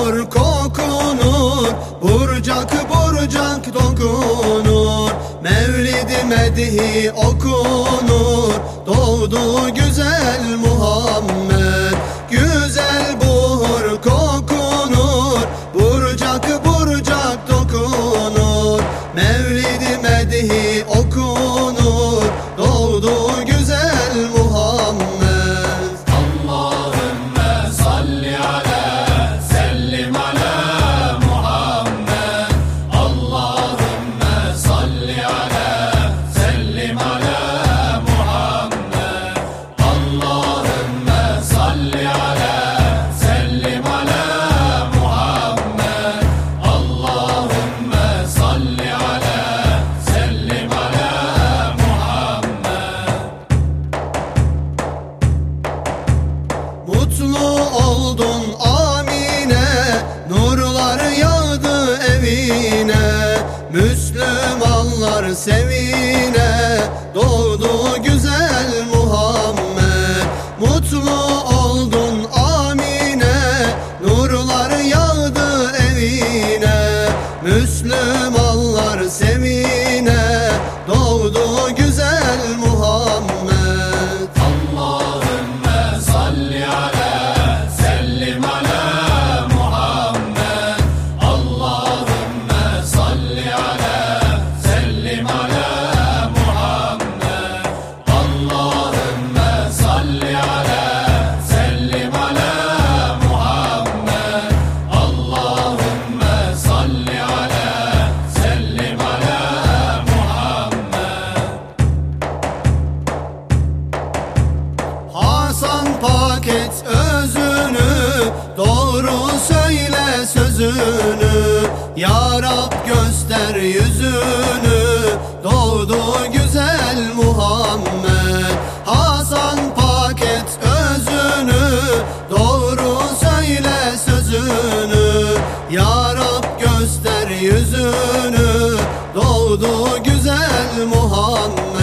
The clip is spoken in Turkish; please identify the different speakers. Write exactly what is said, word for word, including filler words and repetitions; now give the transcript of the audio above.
Speaker 1: bulur kokunur, burcak burcak dokunur. Mevlid-i medihi okunur, doğdu güzel Muhammed. Güzel buhur kokunur, burcak burcak dokunur. Mevlid-i medihi okunur, doğdu güzel Muhammed.
Speaker 2: Allahümme salli ala, sellim ala Muhammed. Allahümme salli ala, sellim ala Muhammed. Allahümme salli ala, sellim ala Muhammed. Allahümme salli ala, sellim ala Muhammed.
Speaker 1: Mutlu oldun Amine, nurlar yağdı evine. Müslümanlar sevine, doğdu güzel Muhammed. Mutlu oldun Amine, nurlar yağdı evine. Müslümanlar sevine, doğdu güzel Muhammed.
Speaker 2: Allahümme salli ala, sellim ala Muhammed. Allahümme salli ala, sellim ala Muhammed. Allahümme salli ala, sellim ala Muhammed. Allahümme salli ala, sellim ala Muhammed.
Speaker 1: Hasan pak et özünü, doğru söyle sözünü. Ya Rab göster yüzünü, doğdu güzel Muhammed. Hasan pak et özünü, doğru söyle sözünü. Ya Rab göster yüzünü, doğdu güzel Muhammed.